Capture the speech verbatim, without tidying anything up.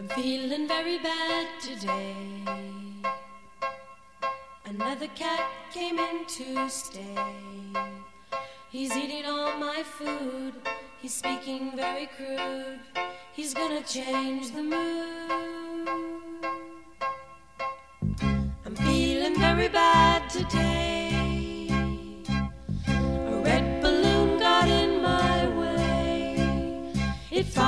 I'm feeling very bad today. Another cat came in to stay. He's eating all my food. He's speaking very crude. He's gonna change the mood. I'm feeling very bad today. A red balloon got in my way. It